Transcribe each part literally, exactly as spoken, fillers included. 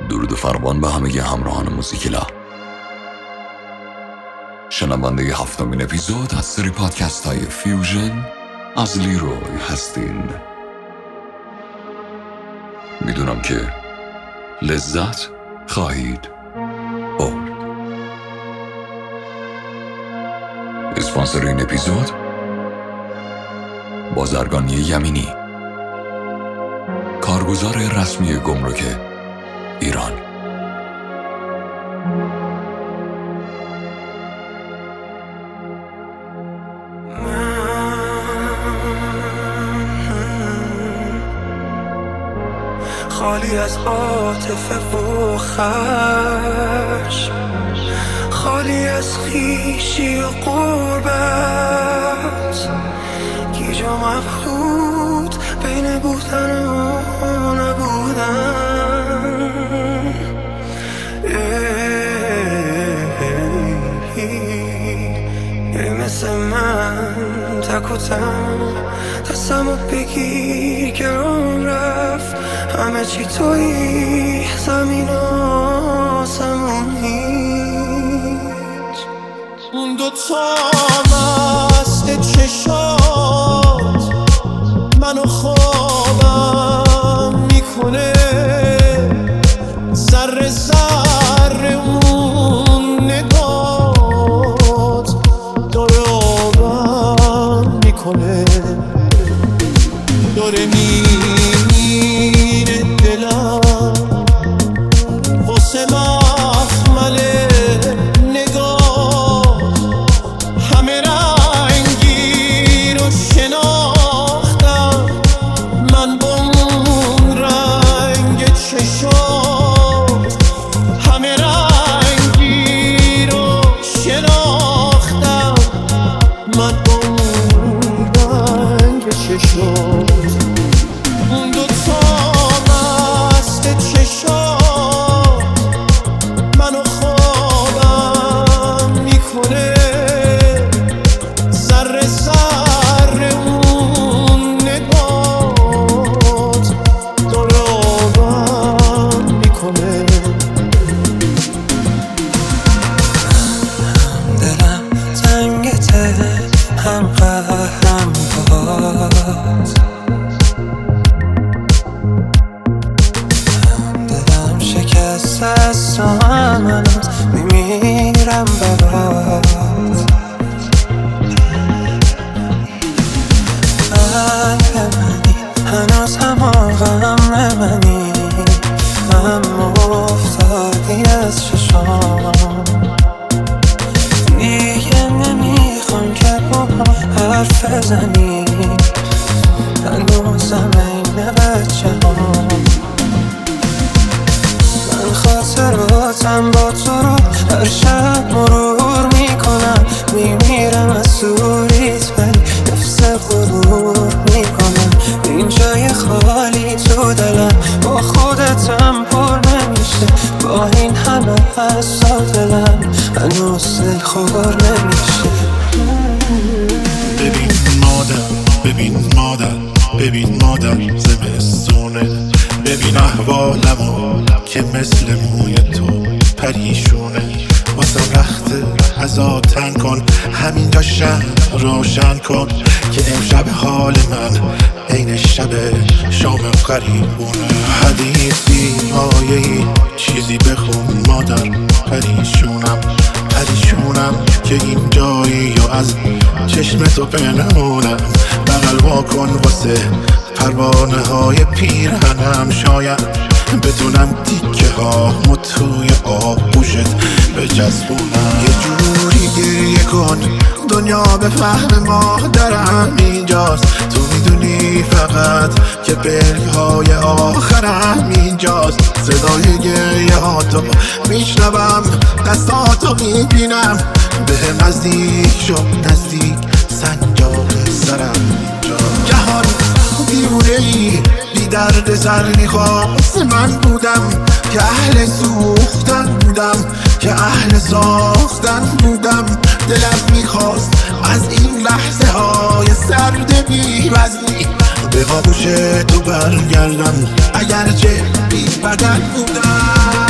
درود فراوان به همه همراهان موزیکلا. شنونده هفتمین اپیزود از سری پادکست های فیوژن از لیروی هستین. میدونم که لذت خواهید برد. اسپانسر این اپیزود بازرگانی یمینی، کارگزار رسمی گمرک ایران. خالی از عاطفه و خشم، خالی از خویشی و غربت، گیجا مبهوت بین بودن و نبودن. ای مثل من تک و تن دستمو بگیر گرام رفت، همه چی توی زمین آسمون هیچ. اون دوتا مست چشات منو خوابم میکنه، ذره ذره اون نگات داره آبم میکنه، داره میره دلم واسه مخمل نگاه، همه رنگی رو شناختم من با اون رنگ چشات، همه رنگی رو شناختم من با اون رنگ چشات. اون دوتا مست چشات منو خوابم میکنه، ذره ذره اون نگات داره آبم میکنه. دلم تنگته هم قهرم باز، دلم شکست است و هنوز میمیرم برات. قلب منی هنوز هم غم منی، اما افتادی از چشام. دیگه نمیخوام که با هم حرف بزنی، هنوزم این بچه هم. من خاطراتم با تو رو هر شب مرور میکنم، میمیرم از دوریت ولی حفظ غرور میکنم. این جای خالی تو دلم با خودتم پر نمیشه، با این همه حسا دلم هنوز دل خور نمیشه. ببین مادر، ببین مادر، ببین مادر زمستونه، ببین احوالمو که مثل موی تو پریشونه. واسه رخت ازا تنگ کن، همینجا شهر روشن کن که امشب حال من عین شب شام غریبونه. حدیثی آیه‌ای چیزی بخون مادر، پریشونم پریشونم که این جایی و از چشم تو پنهونم. بغل واکن واسه پروانه های پیرهنم، شاید بدونم دیگه ها مو توی آغوشت بجذبونم. یه جوری گریه کن دنیا به فهم مادرم اینجاست، تو میدونی فقط که برگ های آخرم اینجاست. صدای گریه ها تو میشنوم، دستاتو میبینم، به نزدیک شو نزدیک سنجاق سرم اینجا. جهان دیوونه ای بی درد سر میخواست من بودم که اهل سوختن بودم، که اهل ساختن بودم. دلم میخواست از این لحظه های سرد بی وزنی به آغوش تو برگردم اگرچه بی بدن بودم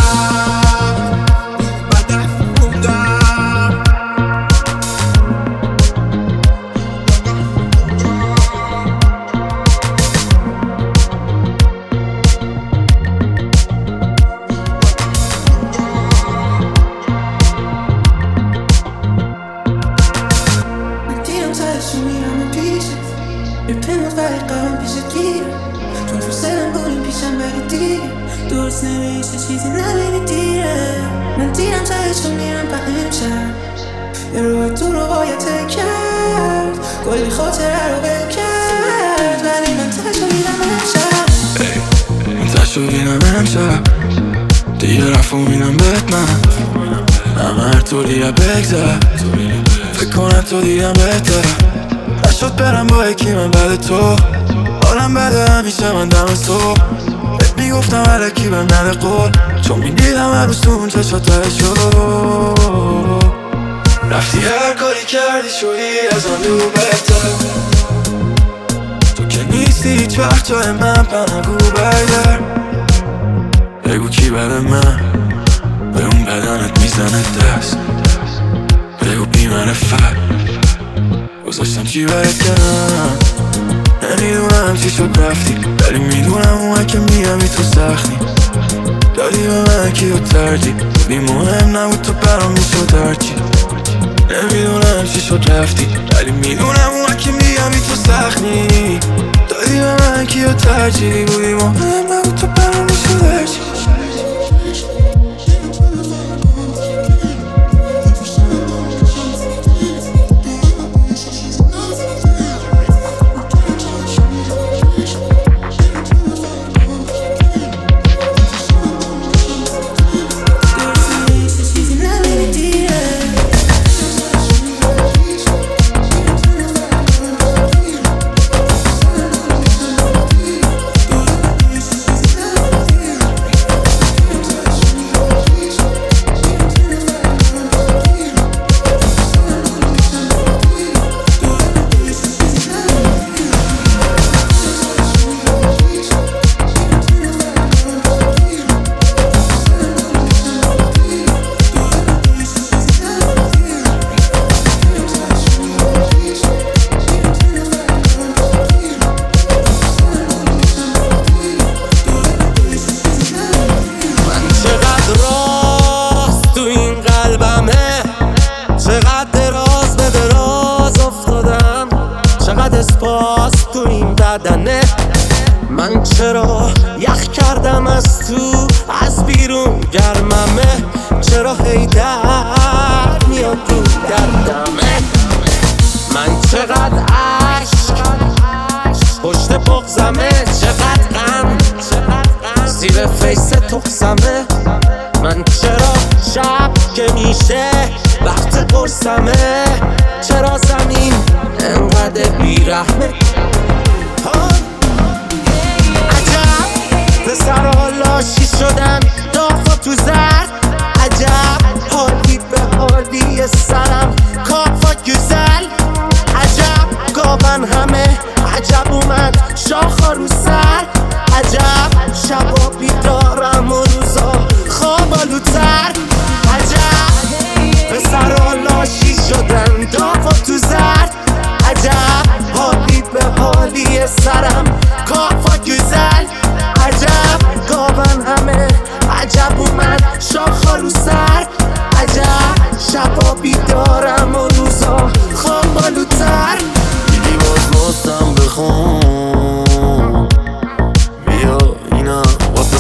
یه پنوز برای قرام پیشت گیرم چون تو سرم بودیم پیشم ولی دیگه درست نمیشه چیزی نبینی دیره من دیرم تایشون میرم به امشب یه رو تو رو باید کرد کلی خاطره رو بل کرد ولی من تایشون میرم امشب من تایشون میرم امشب دیگه رفت و میرم بهت من همه هر طوریه بگذر فکر کنم تو دیدم بهتر نشد برم با یکی من بعد تو حالم بده همیشه من دم تو بهت میگفتم علکی بهم نده قول چون میدیدم هر روز تو اون چشات تهشو رفتی هر کاری کردی شدی از آن دو بهتر تو که نیستی هیچ وقت جای من پنگو برگر بگو کی بده من به اون بدنت میزنه دست بگو بی منفعت گذاشتم چی برد کنم نمیدونم چی شد رفتی ولی میدونم اون که میامی تو سختی دادی به من کی رو ترجی بودی مهم نبود تو برام میشد هرچی نمیدونم چی شد رفتی ولی میدونم اون که میامی تو سختی دادی به من کی رو ترجی بودی مهم نبود تو برام میشد هرچی اسپاس تو این بدنه من چرا یخ کردم از تو از بیرون گرممه چرا هی در میاد رو دردمه من چقدر عشق پشت بغزمه چقدر غم زیر فیس تخسمه من چرا شب که میشه وقت قرصمه چرا زمین انقدر بیرحمه عجب پسرها لاشی شدن دافا تو زرد عجب حالی به حالی سرم کافا گزل عجب گابن همه عجب اومد شاخا رو سر عجب شبا بیدارم و روزا خوابالوتر عجب پسرها لاشی شدن دافا تو زرد عجب حالی به حالی سرم کافا گزل عجب گابن همه عجب اومد شاخا رو سر عجب شبا بیدارم و روزا خوابالوتر دیدی باز مستم بخون بیا اینا واسه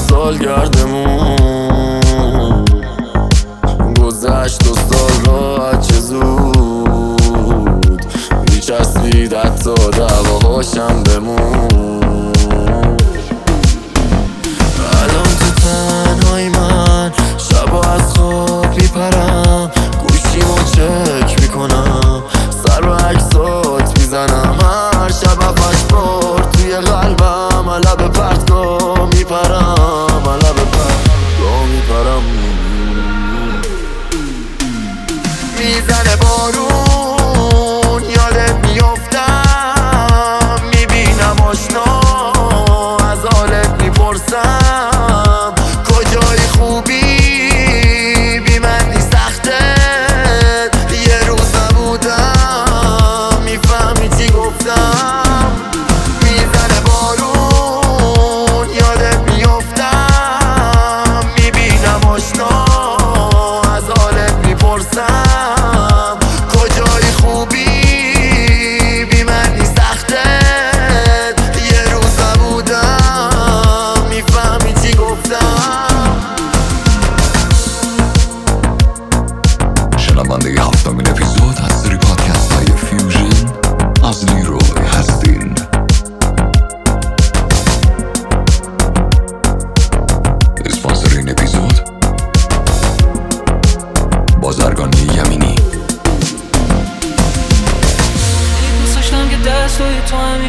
سالگردمون گذشت و سال راحت چه زود میچسبید حتی دواهاشم بمون الان تو تنهای من شبا از خواب میپرم گوشیمو چک میکنم سر رو عکسات میزنم هر شب افش بار توی قلبم علب پرتگاه میپرم علب پرتگاه میپرم میزنه بارون یادت میافتم میبینم آشنا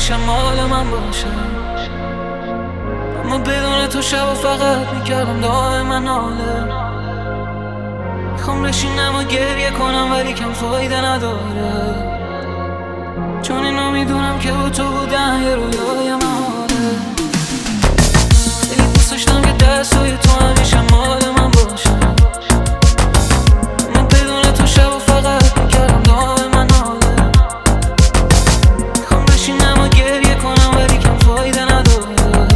همیشه مال من باشه. اما بدون تو شب و فقط میکردم دائما ناله. میخوام بشینم و گریه کنم ولی کم فایده نداره، چون اینو میدونم که با تو بودن یه رویای محاله. خیلی دوست داشتم که دستای تو همیشه مال من باشه. اما بدون تو شب و فقط میکردم دائما ناله. میخوام بشینم و گریه کنم ولی کم فایده نداره،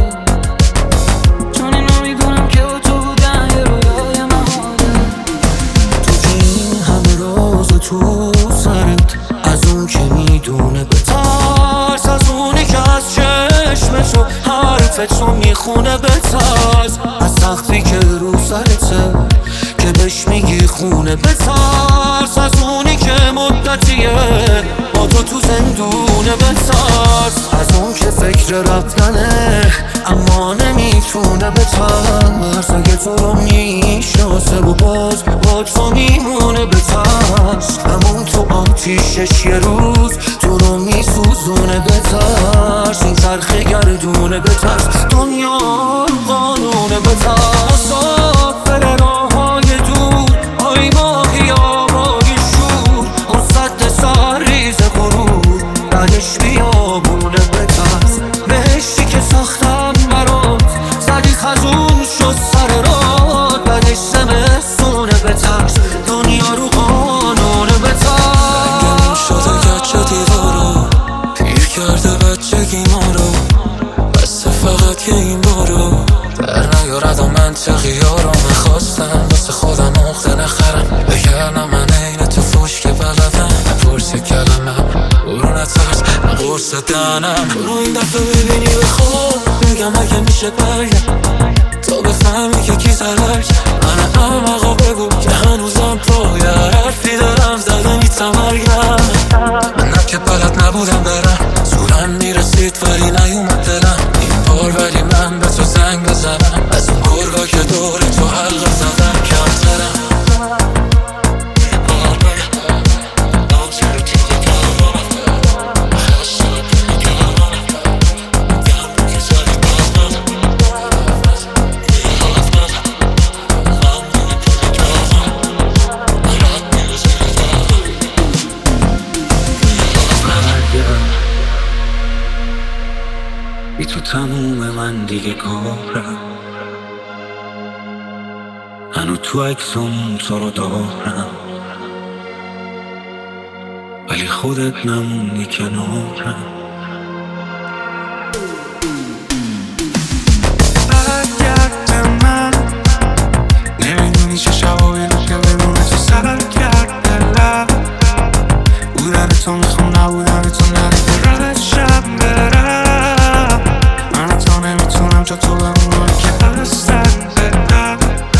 چون اینو میدونم که با تو بودن یه رویای محاله. تو که این همه راز تو سرت، از اون که میدونه بترس، از اونی که از چشم تو حرفتو میخونه بترس، از سختی که رو سرته که بهش میگی خونه بترس، از اونی که مدتیه با تو تو زندونه بترس، از اون که فکر رفتنه اما نمیتونه بترس، اگه تو رو میشناسه و باز با تو میمونه بترس، همون تو آتیشش یه روز تو رو میسوزونه بترس، این چرخه گردونه بترس، دنیا قانونه بترس، مسافر راههای دور آی ماهی آبای شور، اون سد سرریز غرور بعدش بیابونه بترس، بهشتی که ساختم برات زدی خزون شد سر رات، بعدش زمستونه بترس، دنیا رو قانونه بترس. رنگمون شده گچه دیوارو، پیر کرده بچگی ما رو، بسته فقط که این بارو در نیارد و منطقی ها رو میخواستم واسه خودم مخته نخرم، بگرنم من این تو فوش که بلدم، نپرسی کلمه برو نترس نقرص دهنم، برو این دفعه ببینی بخواب بگم اگه میشه برگم تا بفهمی که کی زرش من احمقا، بگو که هنوزم پای حرفی دارم زدنی تمرگم، منم که بلد نبودم برم زورم میرسید ولی نیومد دلم این بار، ولی من به تو زنگ بزنم از اون گرگا که دور تو حلقه زدم کمترم. بی تو تموم من دیگه کارم، هنو تو عکسم تو رو دارم ولی خودت نموندی کنارم. برگرد من نمیدونی چه شبایی رو که بدون تو سر کرد دلم، بودن تو میخوام نبودن تو نره رد شب برم، من تا نمیتونم جا تو بمونم که هستن بدم،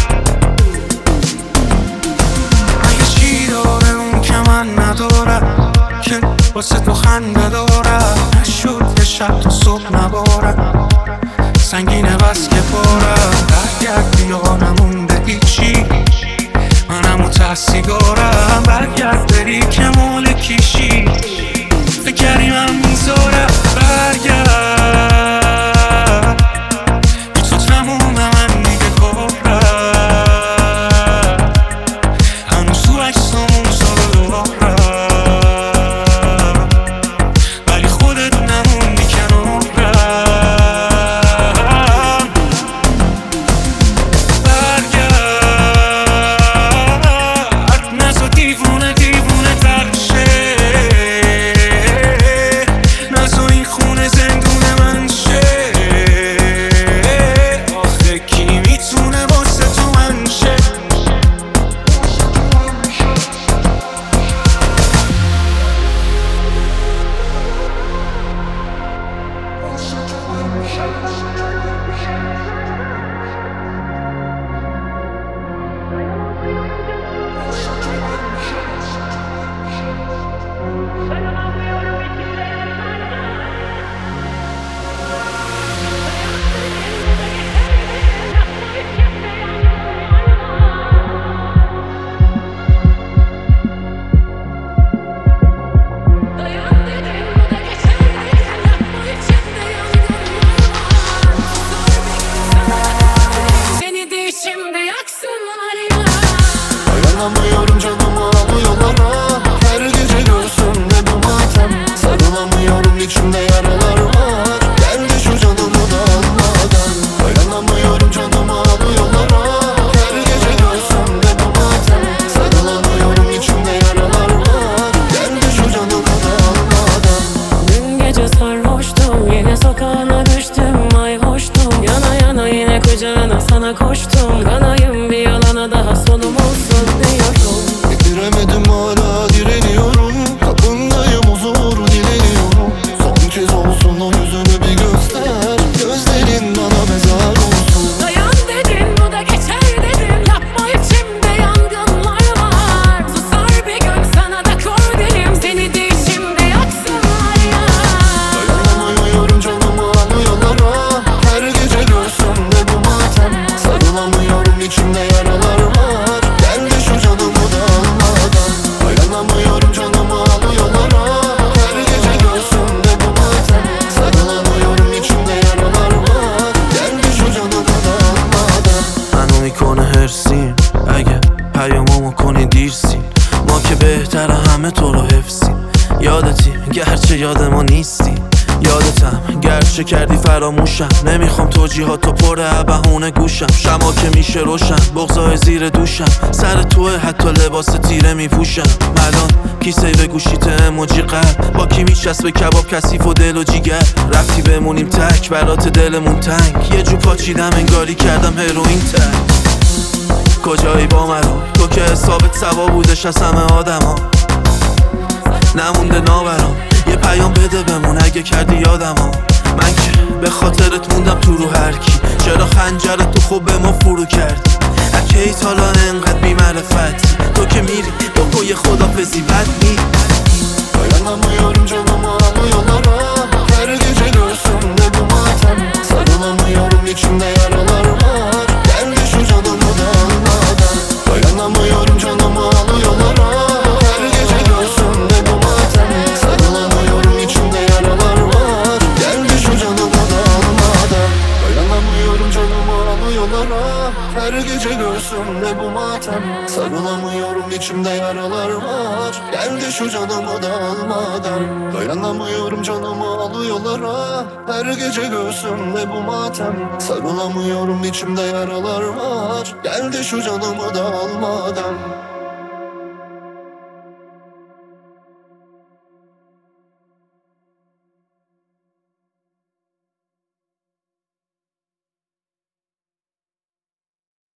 اگه چی داره اون که من ندارم که واسه تو خنده دارم، نشد یه شب تا صبح نبارم سنگینه بس که بارم، برگرد بیا نمونده هیچی منم تا سیگارم، برگرد بری که مال کیشی فکری من میذارم، برگرد بی تو تموم من دیگه کارم، هنوز تو عکسامون سارو دارم ولی خودت نموندی کنارم، برگرد نزا دیوونه دیوونه تر شه، düştüm ay hoştum. Yana yana yine kucağına sana koştum. Kanayım bir yalana daha sonum olsun diyorum. Bitiremedim hala direniyorum. Kapındayım huzur dileniyorum. Son kez olsun o yüzünü bir göster. Gözlerin bana mezar olsun. Dayan dedin bu da geçer dedim. Yapma içimde yangınlar var. Susar bir gün sana da kor derim. Seni de içimde yaksınlar ya. Dayanamıyorum canımı alıyorlara. Her gece göğsümde bu matem. Sarılamıyorum içimde yaralar var. Gel de şu canımı da almadan. Dayanamıyorum canımı alıyorlara. Her gece göğsümde bu matem. Sarılamıyorum içimde yaralar var. Gel de şu canımı da almadan. منو میکنه هرسیم اگه پیاممو کنی دیرسیم ما که بهتره همه تو رو حفظیم یادتیم گرچه یاد ما نیستی یادتم گرچه کردی فراموشم نمیخوام توجیهاتو پر بهونه گوشم شما که میشه روشن بغضای زیر دوشم سر توه حتی لباس تیره میپوشم الان کیسه به گوشیت اموجی قلب با کی میچسبه کباب کثیف و دل و جیگر رفتی بمونیم تک برات دلمون تنگ یه جو پاچیدم انگاری کردم هروئین تک کجایی با مرا تو که حسابت سوا بودش از همه آدما نمونده نابرام یه پیام بده بمون اگه کردی یادم ها من که به خاطرت موندم تو رو هر کی چرا خنجرت تو خوب به ما فرو کردی اکی حالا انقدر بی معرفتی تو که میری با پای خدافزی بد می Dayanamıyorum canımı alıyorlara. Her gece göğsümde bu matem. Sarılamıyorum içimde yaralar var. Gel de şu canımı da almadan. Dayanamıyorum canımı alıyorlara. Her gece göğsümde bu matem. Sarılamıyorum içimde yaralar var. Gel de şu canımı da almadan. Dayanamıyorum canımı alıyorlara. Her gece göğsümde bu matem. Sarılamıyorum içimde yaralar var. Gel de şu canımı da almadan. Dayanamıyorum canımı alıyorlara. Her gece göğsümde bu matem. Sarılamıyorum içimde yaralar var. Gel de şu canımı da almadan.